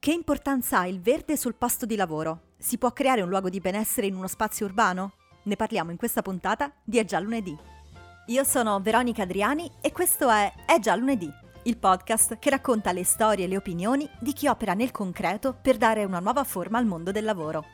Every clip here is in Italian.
Che importanza ha il verde sul posto di lavoro? Si può creare un luogo di benessere in uno spazio urbano? Ne parliamo in questa puntata di È già lunedì. Io sono Veronica Adriani e questo È già lunedì, il podcast che racconta le storie e le opinioni di chi opera nel concreto per dare una nuova forma al mondo del lavoro.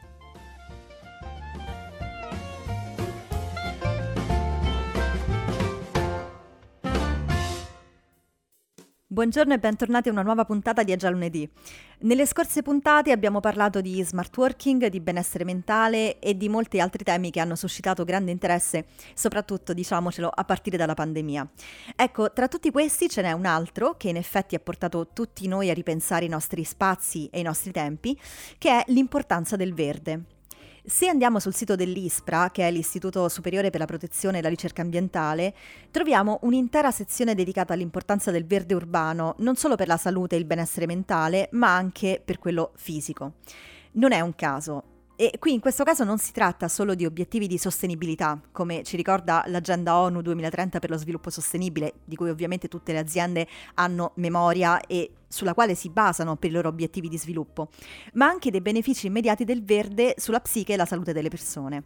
Buongiorno e bentornati a una nuova puntata di È già lunedì. Nelle scorse puntate abbiamo parlato di smart working, di benessere mentale e di molti altri temi che hanno suscitato grande interesse, soprattutto, diciamocelo, a partire dalla pandemia. Ecco, tra tutti questi ce n'è un altro che in effetti ha portato tutti noi a ripensare i nostri spazi e i nostri tempi, che è l'importanza del verde. Se andiamo sul sito dell'ISPRA, che è l'Istituto Superiore per la Protezione e la Ricerca Ambientale, troviamo un'intera sezione dedicata all'importanza del verde urbano, non solo per la salute e il benessere mentale, ma anche per quello fisico. Non è un caso. E qui in questo caso non si tratta solo di obiettivi di sostenibilità, come ci ricorda l'Agenda ONU 2030 per lo sviluppo sostenibile, di cui ovviamente tutte le aziende hanno memoria e sulla quale si basano per i loro obiettivi di sviluppo, ma anche dei benefici immediati del verde sulla psiche e la salute delle persone.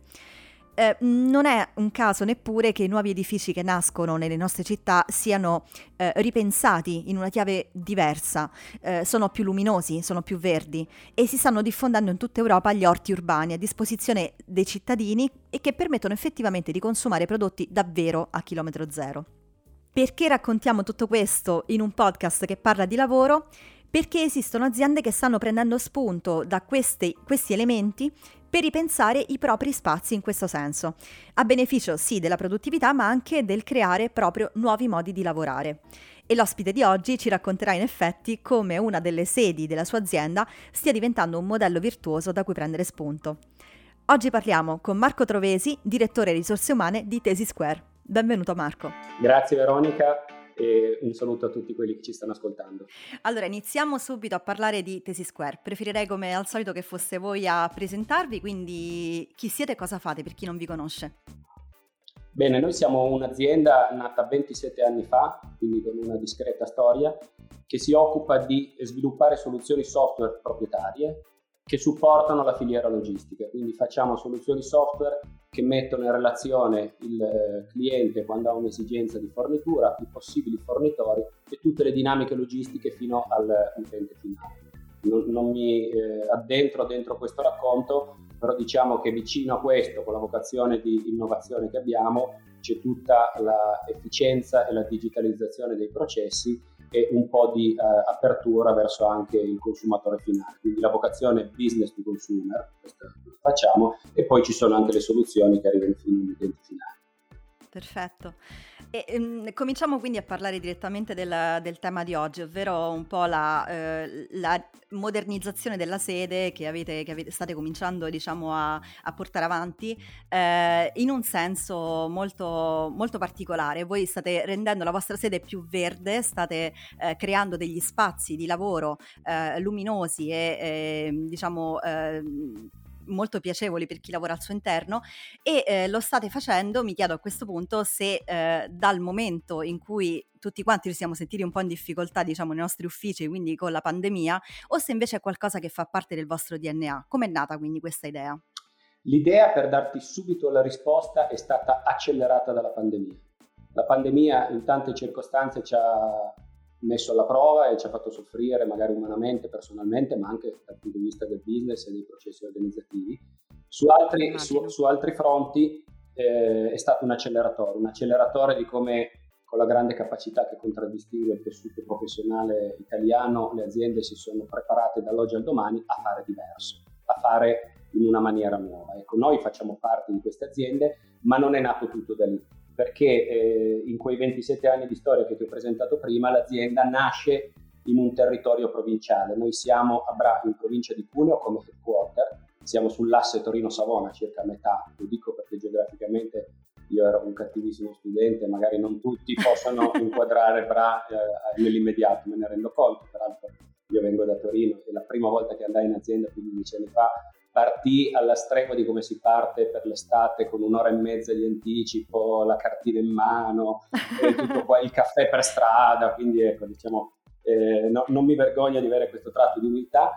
Non è un caso neppure che i nuovi edifici che nascono nelle nostre città siano ripensati in una chiave diversa, sono più luminosi, sono più verdi e si stanno diffondendo in tutta Europa gli orti urbani a disposizione dei cittadini e che permettono effettivamente di consumare prodotti davvero a chilometro zero. Perché raccontiamo tutto questo in un podcast che parla di lavoro? Perché esistono aziende che stanno prendendo spunto da questi elementi per ripensare i propri spazi in questo senso, a beneficio sì della produttività ma anche del creare proprio nuovi modi di lavorare. E l'ospite di oggi ci racconterà in effetti come una delle sedi della sua azienda stia diventando un modello virtuoso da cui prendere spunto. Oggi parliamo con Marco Trovesi, direttore risorse umane di Tesi Square. Benvenuto Marco. Grazie Veronica e un saluto a tutti quelli che ci stanno ascoltando. Allora, iniziamo subito a parlare di Tesi Square. Preferirei come al solito che foste voi a presentarvi, quindi chi siete e cosa fate per chi non vi conosce? Bene, noi siamo un'azienda nata 27 anni fa, quindi con una discreta storia, che si occupa di sviluppare soluzioni software proprietarie che supportano la filiera logistica, quindi facciamo soluzioni software che mettono in relazione il cliente quando ha un'esigenza di fornitura, i possibili fornitori e tutte le dinamiche logistiche fino all'utente finale. Non mi addentro dentro questo racconto, però diciamo che vicino a questo, con la vocazione di innovazione che abbiamo, c'è tutta la efficienza e la digitalizzazione dei processi e un po' di apertura verso anche il consumatore finale, quindi la vocazione business to consumer, questo lo facciamo, e poi ci sono anche le soluzioni che arrivano fino all'utente finale. Perfetto. E cominciamo quindi a parlare direttamente del tema di oggi, ovvero un po' la modernizzazione della sede che state cominciando, diciamo, a portare avanti in un senso molto, molto particolare. Voi state rendendo la vostra sede più verde, state creando degli spazi di lavoro luminosi e diciamo molto piacevoli per chi lavora al suo interno e lo state facendo, mi chiedo a questo punto se dal momento in cui tutti quanti ci siamo sentiti un po' in difficoltà, diciamo, nei nostri uffici, quindi con la pandemia, o se invece è qualcosa che fa parte del vostro DNA. Com'è nata quindi questa idea? L'idea, per darti subito la risposta, è stata accelerata dalla pandemia. La pandemia in tante circostanze ci ha messo alla prova e ci ha fatto soffrire magari umanamente, personalmente, ma anche dal punto di vista del business e dei processi organizzativi. Su altri fronti è stato un acceleratore di come, con la grande capacità che contraddistingue il tessuto professionale italiano, le aziende si sono preparate dall'oggi al domani a fare diverso, a fare in una maniera nuova. Ecco, noi facciamo parte di queste aziende, ma non è nato tutto da lì, perché in quei 27 anni di storia che ti ho presentato prima, l'azienda nasce in un territorio provinciale. Noi siamo a Bra, in provincia di Cuneo, come headquarter, siamo sull'asse Torino-Savona, circa a metà, lo dico perché geograficamente io ero un cattivissimo studente, magari non tutti possono inquadrare Bra nell'immediato, me ne rendo conto, peraltro io vengo da Torino e la prima volta che andai in azienda più di 10 anni fa partì alla stregua di come si parte per l'estate, con un'ora e mezza di anticipo, la cartina in mano, tutto qua, il caffè per strada, quindi ecco, diciamo, non mi vergogno di avere questo tratto di umiltà,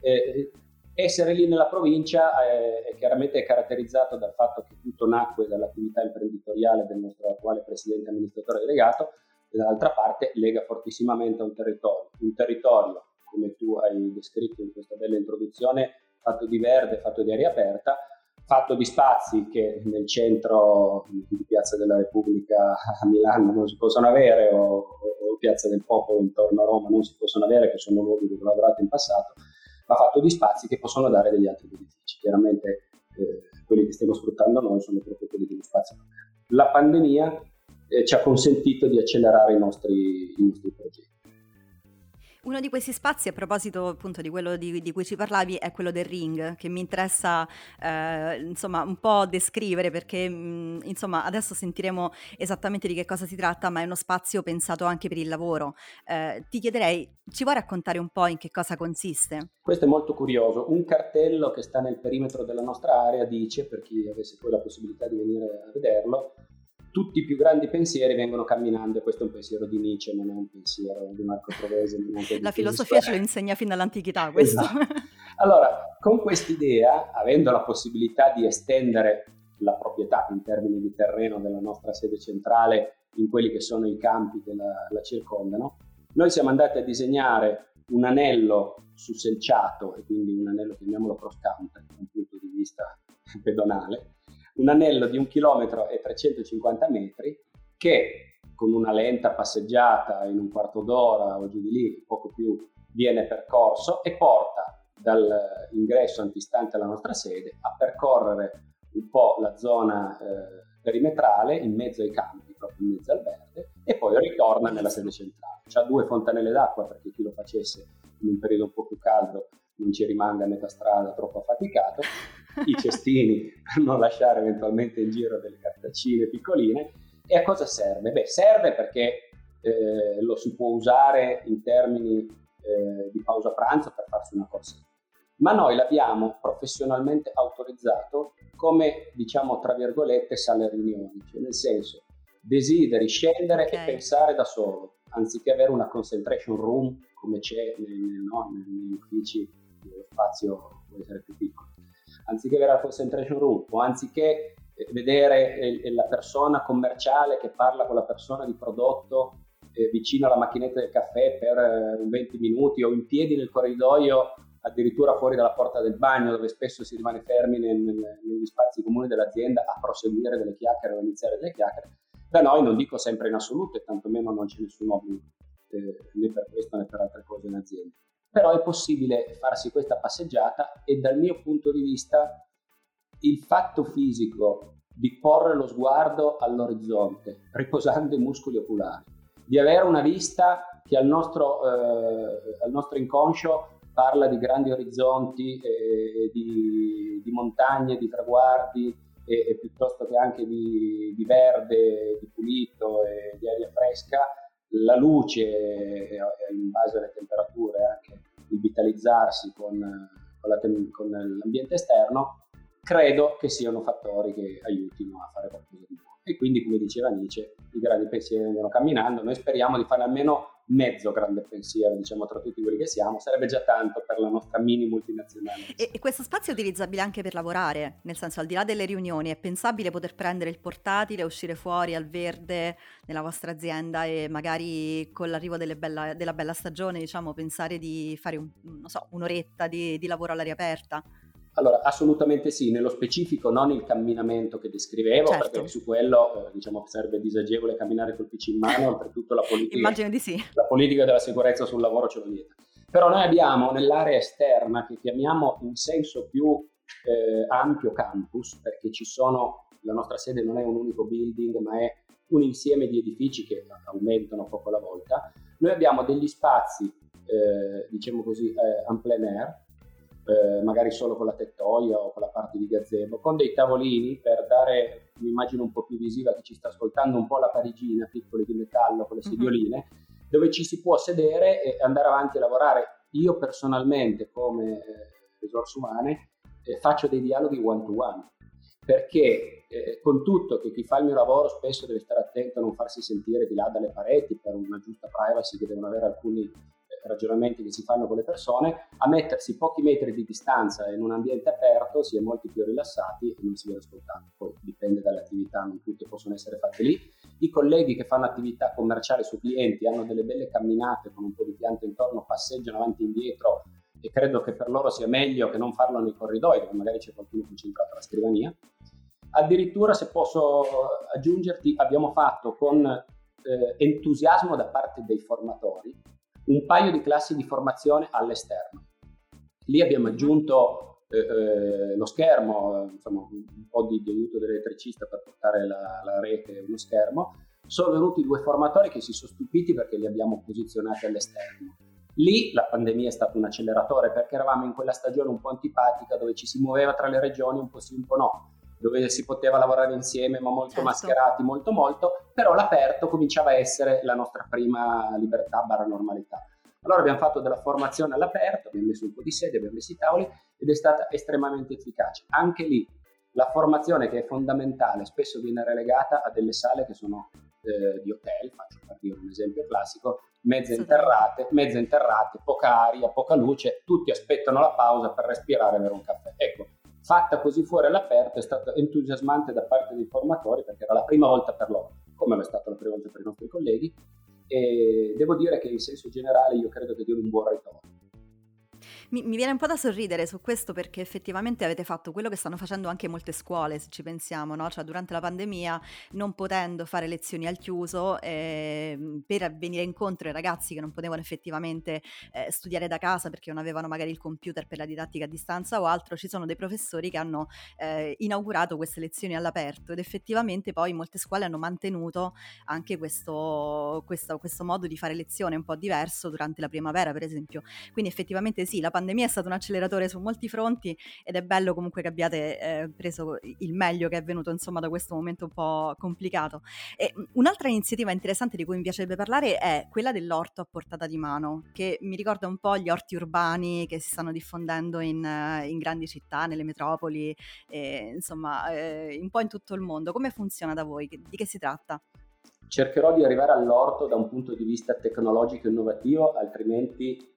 essere lì nella provincia è chiaramente caratterizzato dal fatto che tutto nacque dall'attività imprenditoriale del nostro attuale presidente amministratore delegato, e dall'altra parte lega fortissimamente a un territorio, come tu hai descritto in questa bella introduzione, fatto di verde, fatto di aria aperta, fatto di spazi che nel centro di Piazza della Repubblica a Milano non si possono avere, o Piazza del Popolo intorno a Roma non si possono avere, che sono luoghi dove ho lavorato in passato, ma fatto di spazi che possono dare degli altri benefici. Chiaramente quelli che stiamo sfruttando noi sono proprio quelli dello spazio. La pandemia ci ha consentito di accelerare i nostri progetti. Uno di questi spazi, a proposito appunto di quello di cui ci parlavi, è quello del ring, che mi interessa insomma un po' descrivere, perché insomma adesso sentiremo esattamente di che cosa si tratta, ma è uno spazio pensato anche per il lavoro. Ti chiederei, ci vuoi raccontare un po' in che cosa consiste? Questo è molto curioso. Un cartello che sta nel perimetro della nostra area dice, per chi avesse poi la possibilità di venire a vederlo, tutti i più grandi pensieri vengono camminando, e questo è un pensiero di Nietzsche, non è un pensiero di Marco Provese. La filosofia ce lo insegna fin dall'antichità questo. Esatto. Allora, con quest'idea, avendo la possibilità di estendere la proprietà in termini di terreno della nostra sede centrale in quelli che sono i campi che la circondano, noi siamo andati a disegnare un anello su selciato, e quindi un anello, chiamiamolo cross country da un punto di vista pedonale, un anello di 1,350 km che con una lenta passeggiata in un quarto d'ora o giù di lì, poco più, viene percorso e porta dall'ingresso antistante alla nostra sede a percorrere un po' la zona perimetrale in mezzo ai campi, proprio in mezzo al verde, e poi ritorna nella sede centrale. C'ha 2 fontanelle d'acqua perché chi lo facesse in un periodo un po' più caldo non ci rimanga a metà strada troppo affaticato, i cestini per non lasciare eventualmente in giro delle cartaccine piccoline. E a cosa serve? Beh, serve perché lo si può usare in termini di pausa pranzo per farsi una corsetta, ma noi l'abbiamo professionalmente autorizzato come, diciamo, tra virgolette, sale riunioni, cioè nel senso desideri scendere e pensare da solo, anziché avere una concentration room come c'è negli uffici dove lo spazio può essere più piccolo, anziché avere la concentration room, o anziché vedere la persona commerciale che parla con la persona di prodotto vicino alla macchinetta del caffè per 20 minuti, o in piedi nel corridoio, addirittura fuori dalla porta del bagno, dove spesso si rimane fermi negli spazi comuni dell'azienda a proseguire delle chiacchiere o iniziare delle chiacchiere. Da noi, non dico sempre in assoluto, e tantomeno non c'è nessun obbligo né per questo né per altre cose in azienda, però è possibile farsi questa passeggiata, e dal mio punto di vista il fatto fisico di porre lo sguardo all'orizzonte, riposando i muscoli oculari, di avere una vista che al nostro inconscio parla di grandi orizzonti, di montagne, di traguardi, e piuttosto che anche di verde, di pulito e di aria fresca, la luce in base alle temperature, anche il vitalizzarsi con l'ambiente esterno, credo che siano fattori che aiutino a fare qualcosa di buono. E quindi, come diceva Nietzsche, i grandi pensieri vengono camminando. Noi speriamo di fare almeno mezzo grande pensiero, diciamo, tra tutti quelli che siamo. Sarebbe già tanto per la nostra mini multinazionale. E questo spazio è utilizzabile anche per lavorare, nel senso, al di là delle riunioni, è pensabile poter prendere il portatile, uscire fuori al verde nella vostra azienda e magari con l'arrivo della bella stagione, diciamo, pensare di fare un'oretta di lavoro all'aria aperta? Allora, assolutamente sì, nello specifico non il camminamento che descrivevo, certo, perché su quello diciamo sarebbe disagevole camminare col PC in mano, oltretutto la politica, immagino di sì, la politica della sicurezza sul lavoro ce lo vieta. Però noi abbiamo nell'area esterna, che chiamiamo in senso più ampio campus, perché la nostra sede non è un unico building, ma è un insieme di edifici che aumentano poco alla volta. Noi abbiamo degli spazi, diciamo così, en plein air, magari solo con la tettoia o con la parte di gazebo, con dei tavolini per dare un'immagine un po' più visiva, che ci sta ascoltando, un po' la parigina, piccoli di metallo con le sedioline, dove ci si può sedere e andare avanti a lavorare. Io personalmente, come risorse umane, faccio dei dialoghi one to one, perché con tutto che chi fa il mio lavoro spesso deve stare attento a non farsi sentire di là dalle pareti per una giusta privacy che devono avere alcuni ragionamenti che si fanno con le persone, a mettersi pochi metri di distanza in un ambiente aperto si è molti più rilassati e non si viene ascoltato. Poi dipende dalle attività, non tutte possono essere fatte lì. I colleghi che fanno attività commerciali su clienti hanno delle belle camminate con un po' di piante intorno, passeggiano avanti e indietro, e credo che per loro sia meglio che non farlo nei corridoi dove magari c'è qualcuno concentrato alla scrivania. Addirittura, se posso aggiungerti, abbiamo fatto con entusiasmo da parte dei formatori un paio di classi di formazione all'esterno. Lì abbiamo aggiunto lo schermo, insomma, un po' di aiuto dell'elettricista per portare la rete e uno schermo. Sono venuti 2 formatori che si sono stupiti perché li abbiamo posizionati all'esterno. Lì la pandemia è stato un acceleratore, perché eravamo in quella stagione un po' antipatica dove ci si muoveva tra le regioni un po' sì un po' no, dove si poteva lavorare insieme ma molto mascherati, molto, però l'aperto cominciava a essere la nostra prima libertà / normalità. Allora abbiamo fatto della formazione all'aperto, abbiamo messo un po' di sedie, abbiamo messo i tavoli ed è stata estremamente efficace. Anche lì la formazione, che è fondamentale, spesso viene relegata a delle sale che sono di hotel, faccio per dire un esempio classico, mezze interrate, poca aria, poca luce, tutti aspettano la pausa per respirare e avere un caffè. Ecco, fatta così fuori all'aperto è stato entusiasmante da parte dei formatori, perché era la prima volta per loro, come è stata la prima volta per i nostri colleghi, e devo dire che in senso generale io credo che dia un buon ritorno. Mi viene un po' da sorridere su questo, perché effettivamente avete fatto quello che stanno facendo anche molte scuole, se ci pensiamo, no? Cioè, durante la pandemia, non potendo fare lezioni al chiuso, per venire incontro ai ragazzi che non potevano effettivamente studiare da casa perché non avevano magari il computer per la didattica a distanza o altro, ci sono dei professori che hanno inaugurato queste lezioni all'aperto, ed effettivamente poi molte scuole hanno mantenuto anche questo modo di fare lezione un po' diverso durante la primavera, per esempio. Quindi effettivamente sì, la pandemia è stato un acceleratore su molti fronti, ed è bello comunque che abbiate preso il meglio che è venuto, insomma, da questo momento un po' complicato. E un'altra iniziativa interessante di cui mi piacerebbe parlare è quella dell'orto a portata di mano, che mi ricorda un po' gli orti urbani che si stanno diffondendo in grandi città, nelle metropoli, insomma, un po' in tutto il mondo. Come funziona da voi? Di che si tratta? Cercherò di arrivare all'orto da un punto di vista tecnologico e innovativo, altrimenti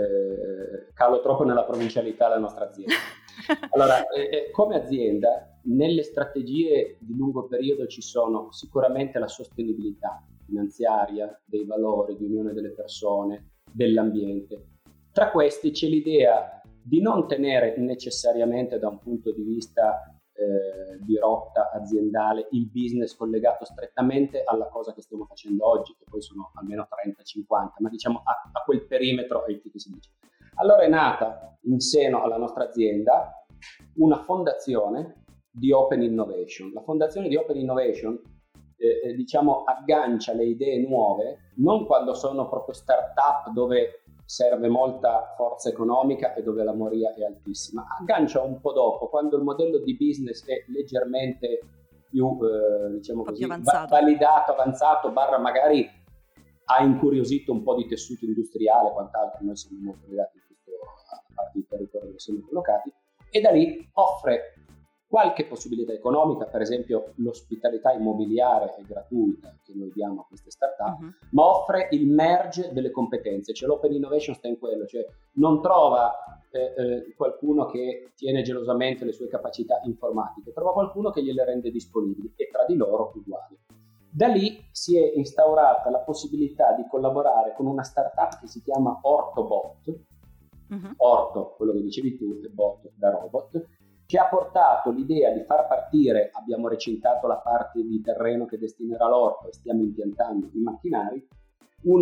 calo troppo nella provincialità della nostra azienda. Allora, come azienda, nelle strategie di lungo periodo ci sono sicuramente la sostenibilità finanziaria, dei valori, di unione delle persone, dell'ambiente. Tra questi c'è l'idea di non tenere necessariamente da un punto di vista di rotta aziendale il business collegato strettamente alla cosa che stiamo facendo oggi, che poi sono almeno 30-50, ma diciamo a quel perimetro IT che si dice. Allora è nata in seno alla nostra azienda una fondazione di Open Innovation. La fondazione di Open Innovation diciamo aggancia le idee nuove non quando sono proprio start-up dove serve molta forza economica e dove la moria è altissima, aggancia un po' dopo, quando il modello di business è leggermente più diciamo così validato, avanzato, barra magari ha incuriosito un po' di tessuto industriale e quant'altro. Noi siamo molto legati a parte di territorio dove siamo collocati, e da lì offre qualche possibilità economica, per esempio l'ospitalità immobiliare è gratuita che noi diamo a queste startup, ma offre il merge delle competenze, cioè l'open innovation sta in quello, cioè non trova qualcuno che tiene gelosamente le sue capacità informatiche, trova qualcuno che gliele rende disponibili e tra di loro uguali. Da lì si è instaurata la possibilità di collaborare con una startup che si chiama Ortobot, Orto, quello che dicevi tu, e bot da robot, che ha portato l'idea di far partire, abbiamo recintato la parte di terreno che destinerà l'orto e stiamo impiantando i macchinari, un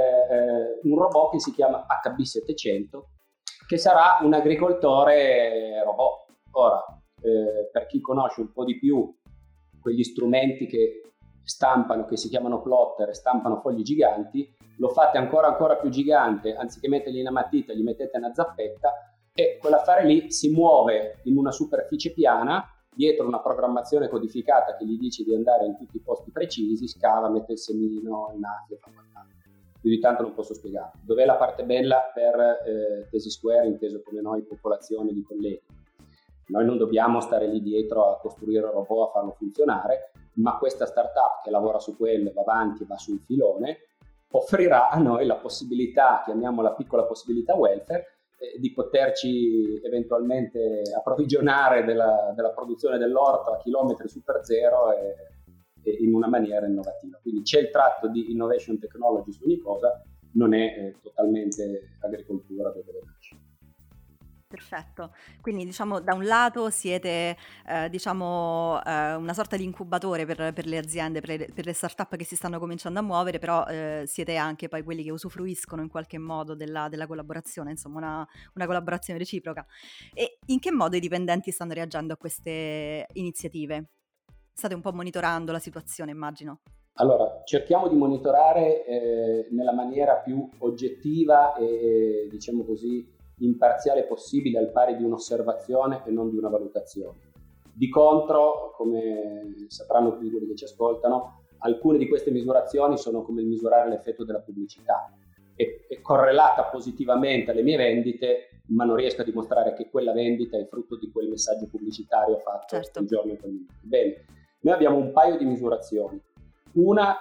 robot che si chiama HB700, che sarà un agricoltore robot. Ora, per chi conosce un po' di più quegli strumenti che stampano, che si chiamano plotter e stampano fogli giganti, lo fate ancora più gigante, anziché mettergli una matita gli mettete una zappetta, e quell'affare lì si muove in una superficie piana dietro una programmazione codificata che gli dice di andare in tutti i posti precisi, scava, mette il semino, inafia, fa qualcosa. Più di tanto non posso spiegare. Dov'è la parte bella per Tesi Square, inteso come noi popolazione di colleghi? Noi non dobbiamo stare lì dietro a costruire un robot, a farlo funzionare, ma questa startup che lavora su quello va avanti e va sul filone, offrirà a noi la possibilità, chiamiamola piccola possibilità welfare, di poterci eventualmente approvvigionare della produzione dell'orto a chilometri super zero e in una maniera innovativa. Quindi c'è il tratto di innovation technology su ogni cosa, non è totalmente agricoltura dove nasce. Perfetto, quindi diciamo da un lato siete una sorta di incubatore per le aziende, per le start-up che si stanno cominciando a muovere, però siete anche poi quelli che usufruiscono in qualche modo della collaborazione, insomma una collaborazione reciproca. E in che modo i dipendenti stanno reagendo a queste iniziative? State un po' monitorando la situazione, immagino. Allora, cerchiamo di monitorare nella maniera più oggettiva e diciamo così imparziale possibile, al pari di un'osservazione e non di una valutazione. Di contro, come sapranno tutti quelli che ci ascoltano, alcune di queste misurazioni sono come il misurare l'effetto della pubblicità. È correlata positivamente alle mie vendite, ma non riesco a dimostrare che quella vendita è frutto di quel messaggio pubblicitario fatto quel giorno e quel minuto. Bene, noi abbiamo un paio di misurazioni. Una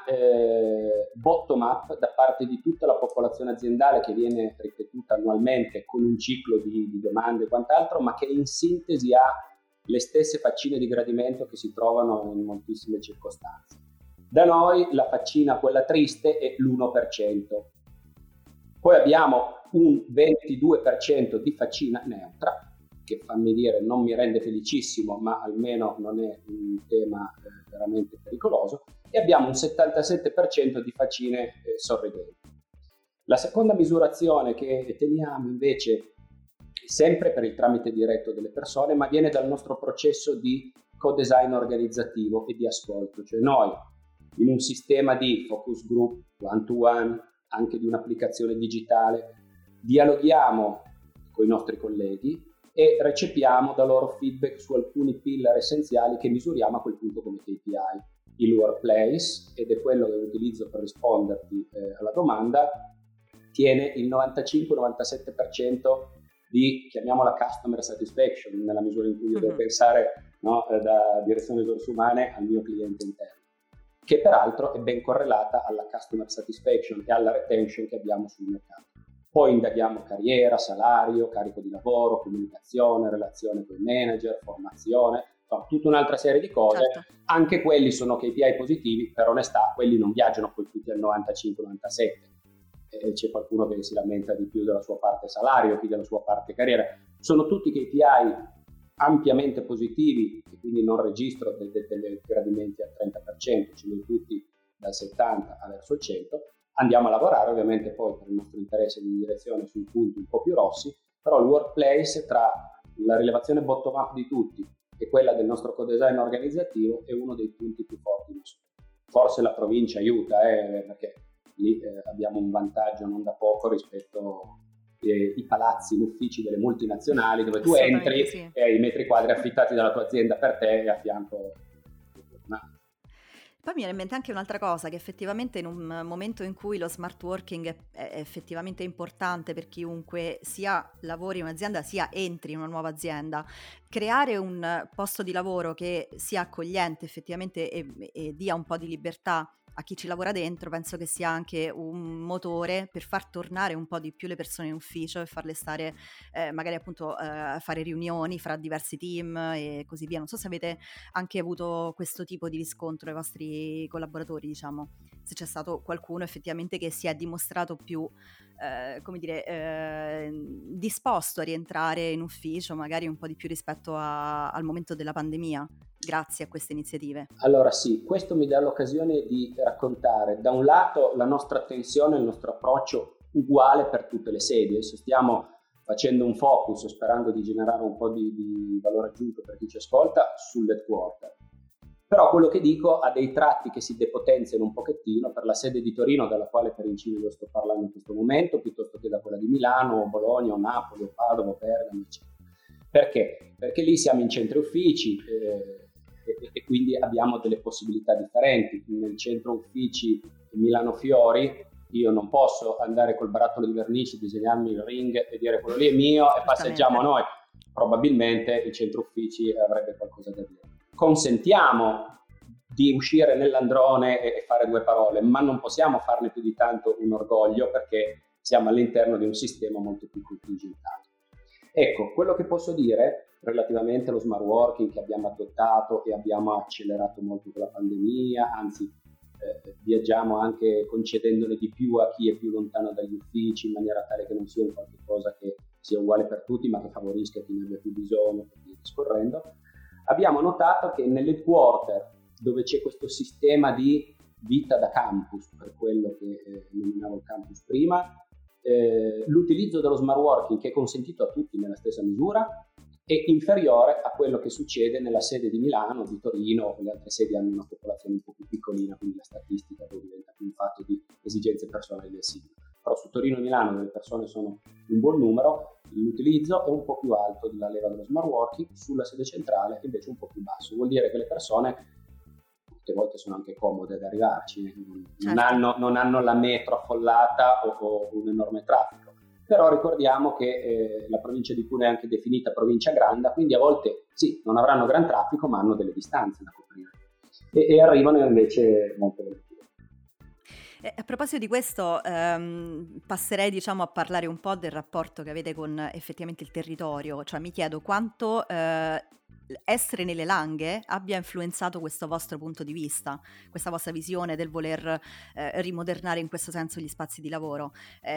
bottom up da parte di tutta la popolazione aziendale, che viene ripetuta annualmente con un ciclo di domande e quant'altro, ma che in sintesi ha le stesse faccine di gradimento che si trovano in moltissime circostanze. Da noi la faccina, quella triste, è l'1%. Poi abbiamo un 22% di faccina neutra, che fammi dire non mi rende felicissimo, ma almeno non è un tema veramente pericoloso, e abbiamo un 77% di faccine sorridenti. La seconda misurazione che teniamo invece, sempre per il tramite diretto delle persone, ma viene dal nostro processo di co-design organizzativo e di ascolto, cioè noi in un sistema di focus group, one-to-one, anche di un'applicazione digitale, dialoghiamo con i nostri colleghi e recepiamo da loro feedback su alcuni pillar essenziali che misuriamo a quel punto come KPI. Il workplace, ed è quello che utilizzo per risponderti alla domanda, tiene il 95-97% di, chiamiamola customer satisfaction, nella misura in cui io devo pensare, no, da direzione risorse umane al mio cliente interno, che peraltro è ben correlata alla customer satisfaction e alla retention che abbiamo sul mercato. Poi indaghiamo carriera, salario, carico di lavoro, comunicazione, relazione con i manager, formazione, insomma, tutta un'altra serie di cose. Certo. Anche quelli sono KPI positivi, per onestà, quelli non viaggiano poi tutti al 95-97. C'è qualcuno che si lamenta di più della sua parte salario, chi della sua parte carriera. Sono tutti KPI ampiamente positivi, e quindi non registro dei gradimenti al 30%, ce li ho tutti dal 70 verso il 100. Andiamo a lavorare ovviamente poi per il nostro interesse di direzione sui punti un po' più rossi, però il workplace, tra la rilevazione bottom up di tutti e quella del nostro co-design organizzativo, è uno dei punti più forti. Forse la provincia aiuta, perché lì abbiamo un vantaggio non da poco rispetto ai palazzi, gli uffici delle multinazionali, dove tu entri e hai i metri quadri affittati dalla tua azienda per te e a fianco una. Poi mi viene in mente anche un'altra cosa, che effettivamente in un momento in cui lo smart working è effettivamente importante per chiunque sia lavori in un'azienda sia entri in una nuova azienda, creare un posto di lavoro che sia accogliente effettivamente e dia un po' di libertà a chi ci lavora dentro, penso che sia anche un motore per far tornare un po' di più le persone in ufficio e farle stare magari appunto a fare riunioni fra diversi team e così via. Non so se avete anche avuto questo tipo di riscontro ai vostri collaboratori, diciamo, se c'è stato qualcuno effettivamente che si è dimostrato più disposto a rientrare in ufficio magari un po' di più rispetto al momento della pandemia, grazie a queste iniziative. Allora sì, questo mi dà l'occasione di raccontare da un lato la nostra attenzione, il nostro approccio uguale per tutte le sedi. Adesso stiamo facendo un focus, sperando di generare un po' di valore aggiunto per chi ci ascolta, sull'headquarter. Però quello che dico ha dei tratti che si depotenziano un pochettino per la sede di Torino, dalla quale per inciso sto parlando in questo momento, piuttosto che da quella di Milano, o Bologna, o Napoli, o Padova, o Bergamo, eccetera. Perché? Perché lì siamo in centri uffici e quindi abbiamo delle possibilità differenti. Nel centro uffici Milano Fiori io non posso andare col barattolo di vernice, disegnarmi il ring e dire quello lì è mio e passeggiamo noi. Probabilmente il centro uffici avrebbe qualcosa da dire. Consentiamo di uscire nell'androne e fare due parole, ma non possiamo farne più di tanto un orgoglio, perché siamo all'interno di un sistema molto più contingentato. Ecco, quello che posso dire relativamente allo smart working che abbiamo adottato e abbiamo accelerato molto con la pandemia, anzi viaggiamo anche concedendone di più a chi è più lontano dagli uffici, in maniera tale che non sia un qualche cosa che sia uguale per tutti, ma che favorisca chi ne abbia più bisogno, e via discorrendo. Abbiamo notato che nell'headquarter, dove c'è questo sistema di vita da campus, per quello che nominavo il campus prima, l'utilizzo dello smart working, che è consentito a tutti nella stessa misura, è inferiore a quello che succede nella sede di Milano, di Torino. Le altre sedi hanno una popolazione un po' più piccolina, quindi la statistica poi diventa più un fatto di esigenze personali del singolo. Però su Torino e Milano, dove le persone sono in buon numero, l'utilizzo è un po' più alto della leva dello smart working. Sulla sede centrale invece un po' più basso. Vuol dire che le persone tutte volte sono anche comode ad arrivarci, non hanno la metro affollata o un enorme traffico. Però ricordiamo che la provincia di Cuneo è anche definita provincia grande, quindi a volte sì, non avranno gran traffico, ma hanno delle distanze da coprire e arrivano invece molto volentieri. A proposito di questo, passerei a parlare un po' del rapporto che avete con effettivamente il territorio. Cioè mi chiedo quanto essere nelle Langhe abbia influenzato questo vostro punto di vista, questa vostra visione del voler rimodernare in questo senso gli spazi di lavoro.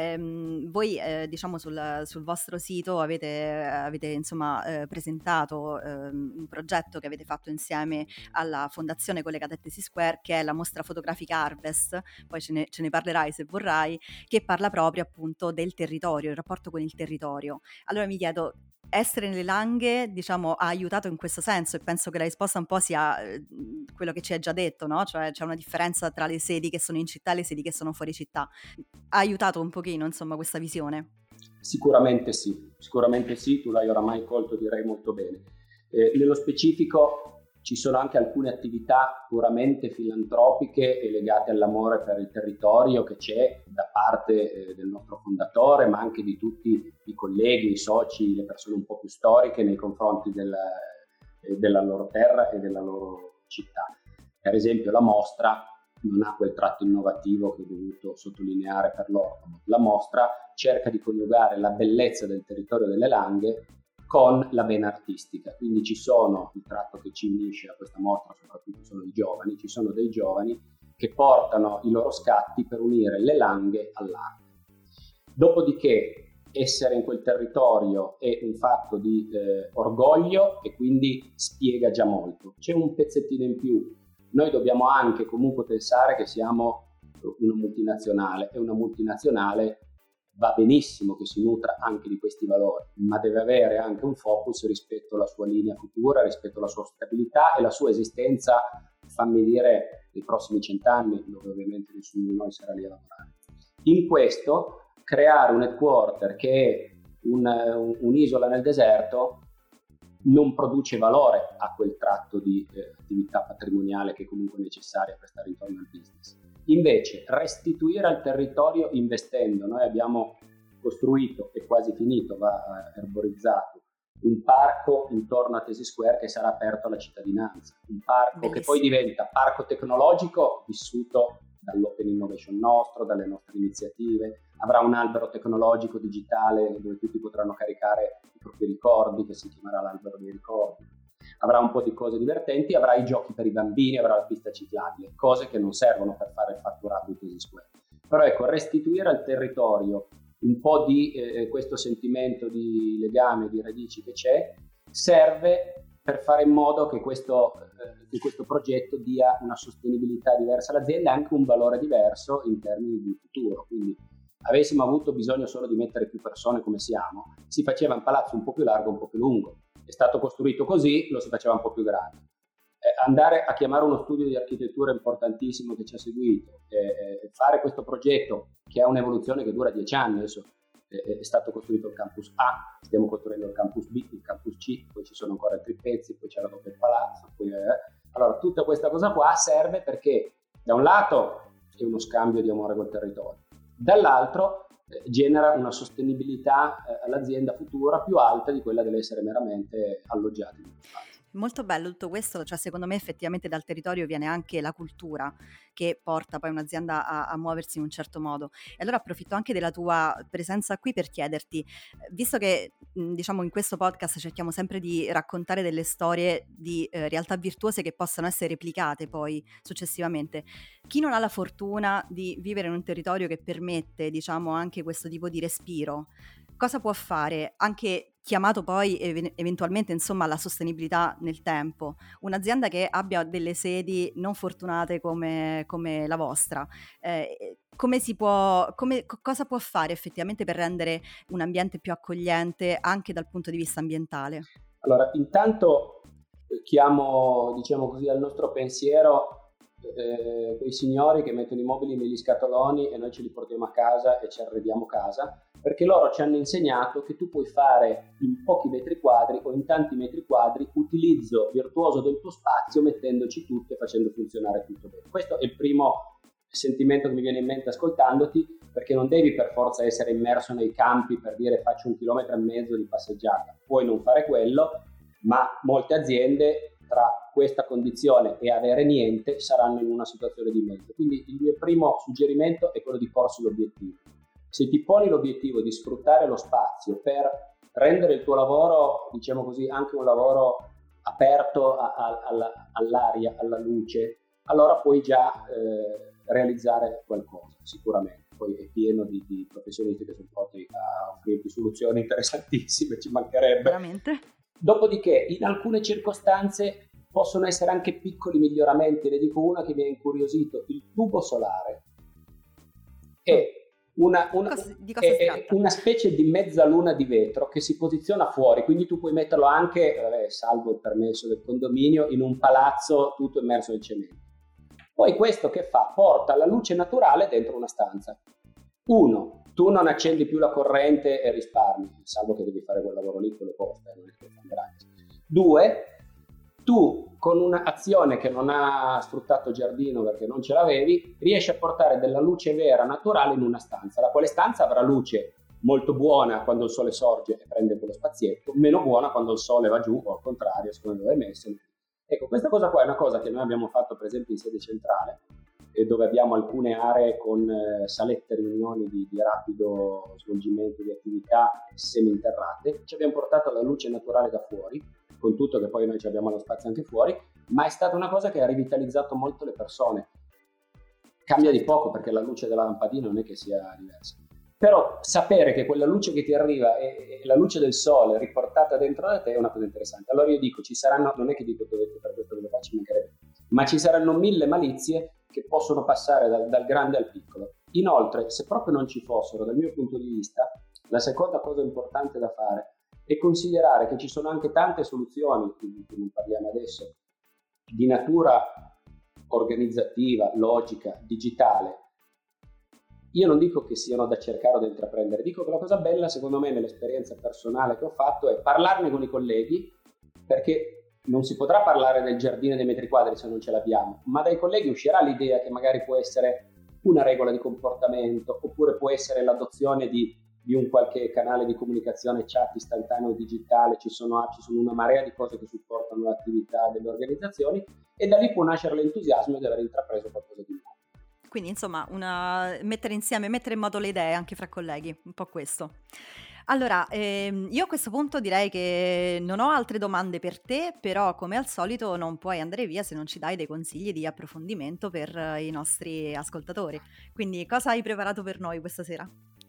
Voi sul vostro sito avete presentato un progetto che avete fatto insieme alla Fondazione Collegate a Tesi Square, che è la mostra fotografica Harvest, poi ce ne parlerai se vorrai, che parla proprio appunto del territorio, il rapporto con il territorio. Allora mi chiedo, essere nelle Langhe, ha aiutato in questo senso, e penso che la risposta un po' sia quello che ci hai già detto, no? Cioè c'è una differenza tra le sedi che sono in città e le sedi che sono fuori città. Ha aiutato un pochino, questa visione? Sicuramente sì, tu l'hai oramai colto, direi molto bene. Nello specifico ci sono anche alcune attività puramente filantropiche e legate all'amore per il territorio che c'è da parte del nostro fondatore, ma anche di tutti i colleghi, i soci, le persone un po' più storiche nei confronti della loro terra e della loro città. Per esempio la mostra non ha quel tratto innovativo che ho dovuto sottolineare per loro. La mostra cerca di coniugare la bellezza del territorio delle Langhe con la vena artistica, quindi ci sono, il tratto che ci unisce a questa mostra soprattutto sono i giovani, ci sono dei giovani che portano i loro scatti per unire le Langhe all'arte. Dopodiché essere in quel territorio è un fatto di orgoglio e quindi spiega già molto. C'è un pezzettino in più, noi dobbiamo anche comunque pensare che siamo una multinazionale, e una multinazionale va benissimo che si nutra anche di questi valori, ma deve avere anche un focus rispetto alla sua linea futura, rispetto alla sua stabilità e la sua esistenza, fammi dire, nei prossimi 100 anni, dove ovviamente nessuno di noi sarà lì a lavorare. In questo, creare un headquarter che è un'isola nel deserto non produce valore a quel tratto di attività patrimoniale che comunque è necessaria per stare intorno al business. Invece restituire al territorio investendo, noi abbiamo costruito, è quasi finito, va erborizzato, un parco intorno a Tesi Square che sarà aperto alla cittadinanza, un parco Bellissimo. Che poi diventa parco tecnologico vissuto dall'Open Innovation nostro, dalle nostre iniziative, avrà un albero tecnologico digitale dove tutti potranno caricare i propri ricordi, che si chiamerà l'albero dei ricordi. Avrà un po' di cose divertenti, avrà i giochi per i bambini, avrà la pista ciclabile, cose che non servono per fare il fatturato di Tesi Square. Però ecco, restituire al territorio un po' di questo sentimento di legame, di radici che c'è, serve per fare in modo che questo progetto dia una sostenibilità diversa all'azienda e anche un valore diverso in termini di futuro. Quindi avessimo avuto bisogno solo di mettere più persone come siamo, si faceva un palazzo un po' più largo, un po' più lungo. È stato costruito così, lo si faceva un po' più grande. Andare a chiamare uno studio di architettura importantissimo che ci ha seguito, fare questo progetto che ha un'evoluzione che dura 10 anni, adesso è stato costruito il campus A, stiamo costruendo il campus B, il campus C, poi ci sono ancora altri pezzi, poi c'è la doppia palazzo. Allora tutta questa cosa qua serve perché da un lato è uno scambio di amore col territorio, dall'altro genera una sostenibilità all'azienda futura più alta di quella dell'essere meramente alloggiati in uno spazio. Molto bello tutto questo, cioè secondo me effettivamente dal territorio viene anche la cultura che porta poi un'azienda a muoversi in un certo modo. E allora approfitto anche della tua presenza qui per chiederti, visto che diciamo in questo podcast cerchiamo sempre di raccontare delle storie di realtà virtuose che possano essere replicate poi successivamente, chi non ha la fortuna di vivere in un territorio che permette diciamo anche questo tipo di respiro, cosa può fare? Anche chiamato poi eventualmente insomma alla sostenibilità nel tempo. Un'azienda che abbia delle sedi non fortunate come la vostra, cosa può fare effettivamente per rendere un ambiente più accogliente anche dal punto di vista ambientale? Allora, intanto chiamo, diciamo così, al nostro pensiero quei signori che mettono i mobili negli scatoloni e noi ce li portiamo a casa e ci arrediamo casa, perché loro ci hanno insegnato che tu puoi fare in pochi metri quadri o in tanti metri quadri utilizzo virtuoso del tuo spazio mettendoci tutto e facendo funzionare tutto bene. Questo è il primo sentimento che mi viene in mente ascoltandoti, perché non devi per forza essere immerso nei campi per dire faccio 1,5 chilometri di passeggiata, puoi non fare quello, ma molte aziende tra questa condizione e avere niente saranno in una situazione di mezzo. Quindi il mio primo suggerimento è quello di porsi l'obiettivo. Se ti poni l'obiettivo di sfruttare lo spazio per rendere il tuo lavoro, diciamo così, anche un lavoro aperto all'aria, alla luce, allora puoi già realizzare qualcosa, sicuramente. Poi è pieno di professionisti che sono pronti a offrirti soluzioni interessantissime, ci mancherebbe. Veramente? Dopodiché, in alcune circostanze possono essere anche piccoli miglioramenti. Ne dico una che mi ha incuriosito: il tubo solare è una specie di mezzaluna di vetro che si posiziona fuori, quindi tu puoi metterlo anche, salvo il permesso del condominio, in un palazzo tutto immerso nel cemento. Poi questo che fa? Porta la luce naturale dentro una stanza. Uno, tu non accendi più la corrente e risparmi, salvo che devi fare quel lavoro lì, quello costa, non è che fa gratis. Due, tu con un'azione che non ha sfruttato giardino perché non ce l'avevi, riesci a portare della luce vera, naturale in una stanza, la quale stanza avrà luce molto buona quando il sole sorge e prende quello spazietto, meno buona quando il sole va giù, o al contrario, secondo dove è messo. Ecco, questa cosa qua è una cosa che noi abbiamo fatto per esempio in sede centrale, dove abbiamo alcune aree con salette, riunioni di rapido svolgimento di attività seminterrate. Ci abbiamo portato la luce naturale da fuori, con tutto che poi noi abbiamo lo spazio anche fuori, ma è stata una cosa che ha rivitalizzato molto le persone. Cambia di poco perché la luce della lampadina non è che sia diversa, però sapere che quella luce che ti arriva è la luce del sole riportata dentro da te è una cosa interessante. Allora io dico, ci saranno, non è che dico dovete per questo che lo faccio, ma ci saranno 1000 malizie che possono passare dal grande al piccolo. Inoltre, se proprio non ci fossero, dal mio punto di vista, la seconda cosa importante da fare è considerare che ci sono anche tante soluzioni, di cui non parliamo adesso, di natura organizzativa, logica, digitale. Io non dico che siano da cercare o da intraprendere, dico che la cosa bella, secondo me, nell'esperienza personale che ho fatto, è parlarne con i colleghi, perché non si potrà parlare del giardino dei metri quadri se non ce l'abbiamo, ma dai colleghi uscirà l'idea che magari può essere una regola di comportamento, oppure può essere l'adozione di un qualche canale di comunicazione, chat istantaneo digitale, ci sono app, ci sono una marea di cose che supportano l'attività delle organizzazioni, e da lì può nascere l'entusiasmo di aver intrapreso qualcosa di nuovo. Quindi insomma mettere in moto le idee anche fra colleghi, un po' questo. Allora, io a questo punto direi che non ho altre domande per te, però come al solito non puoi andare via se non ci dai dei consigli di approfondimento per i nostri ascoltatori. Quindi cosa hai preparato per noi questa sera?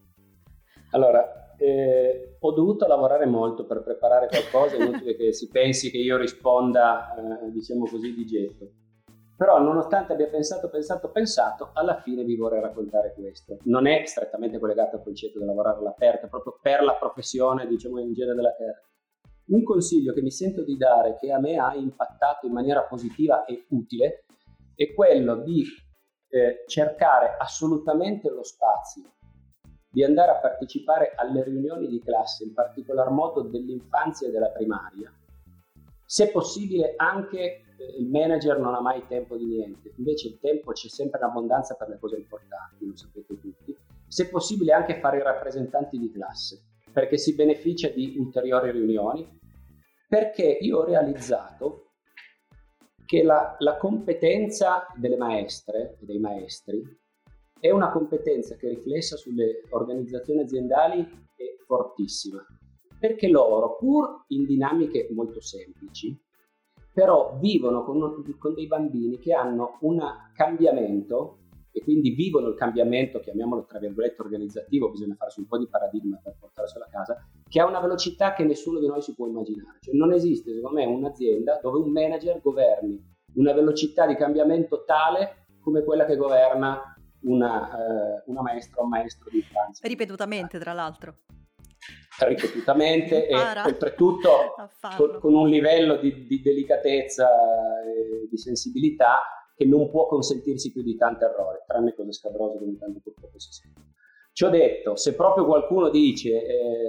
Allora, ho dovuto lavorare molto per preparare qualcosa, è inutile che si pensi che io risponda, diciamo così, di getto. Però nonostante abbia pensato, alla fine vi vorrei raccontare questo. Non è strettamente collegato al concetto di lavorare all'aperto, proprio per la professione, diciamo, in genere della terra. Un consiglio che mi sento di dare, che a me ha impattato in maniera positiva e utile, è quello di cercare assolutamente lo spazio, di andare a partecipare alle riunioni di classe, in particolar modo dell'infanzia e della primaria. Se possibile anche il manager non ha mai tempo di niente, invece il tempo c'è sempre in abbondanza per le cose importanti, lo sapete tutti. Se possibile anche fare i rappresentanti di classe, perché si beneficia di ulteriori riunioni, perché io ho realizzato che la competenza delle maestre e dei maestri è una competenza che riflessa sulle organizzazioni aziendali è fortissima, perché loro, pur in dinamiche molto semplici, però vivono con dei bambini che hanno un cambiamento e quindi vivono il cambiamento, chiamiamolo tra virgolette organizzativo, bisogna farsi un po' di paradigma per portarselo a casa, che ha una velocità che nessuno di noi si può immaginare. Cioè non esiste, secondo me, un'azienda dove un manager governi una velocità di cambiamento tale come quella che governa una maestra o un maestro di infanzia. Ripetutamente, tra l'altro. Ripetutamente e oltretutto con un livello di delicatezza e di sensibilità che non può consentirsi più di tanti errori, tranne cose scabrose che ogni tanto purtroppo si sentono. Ci ho detto, se proprio qualcuno dice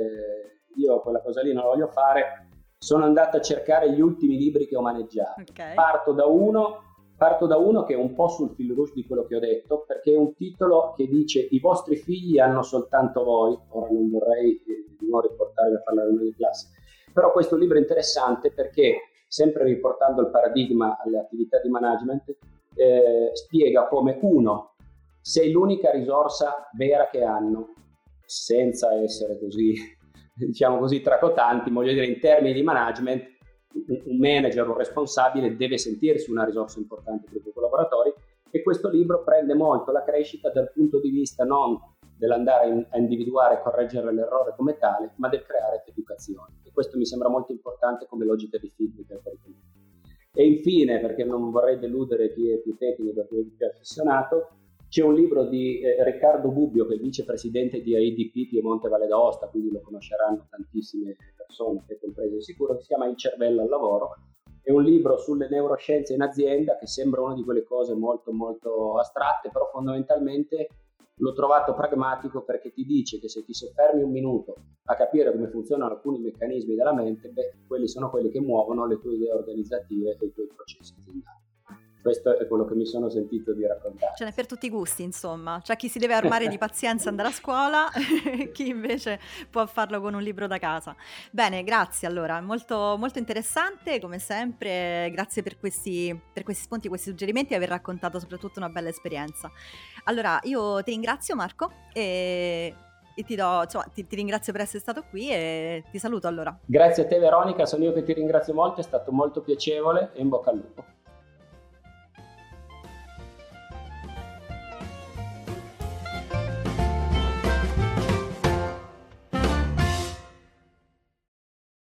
io quella cosa lì non la voglio fare, sono andato a cercare gli ultimi libri che ho maneggiato. Okay. Parto da uno che è un po' sul fil rouge di quello che ho detto, perché è un titolo che dice i vostri figli hanno soltanto voi. Ora non vorrei non riportarvi a parlare di classe, però questo libro è interessante perché, sempre riportando il paradigma alle attività di management, spiega come uno, sei l'unica risorsa vera che hanno, senza essere così, diciamo così, tracotanti, voglio dire, in termini di management, un manager, un responsabile deve sentirsi una risorsa importante per i suoi collaboratori, e questo libro prende molto la crescita dal punto di vista non dell'andare a individuare e correggere l'errore come tale, ma del creare educazione, e questo mi sembra molto importante come logica di feedback per i clienti. E infine, perché non vorrei deludere chi è più tecnico e chi è più affezionato, c'è un libro di Riccardo Bubbio, che è il vicepresidente di ADP Piemonte Valle d'Aosta, quindi lo conosceranno tantissime persone, te comprese sicuro, che si chiama Il cervello al lavoro. È un libro sulle neuroscienze in azienda che sembra una di quelle cose molto molto astratte, però fondamentalmente l'ho trovato pragmatico, perché ti dice che se ti soffermi un minuto a capire come funzionano alcuni meccanismi della mente, quelli sono quelli che muovono le tue idee organizzative e i tuoi processi aziendali. Questo è quello che mi sono sentito di raccontare. Ce n'è per tutti i gusti, insomma. C'è chi si deve armare di pazienza e andare a scuola e chi invece può farlo con un libro da casa. Bene, grazie allora, molto, molto interessante come sempre, grazie per questi spunti, questi suggerimenti e aver raccontato soprattutto una bella esperienza. Allora, io ti ringrazio Marco e ti ringrazio per essere stato qui e ti saluto allora. Grazie a te Veronica, sono io che ti ringrazio molto, è stato molto piacevole e in bocca al lupo.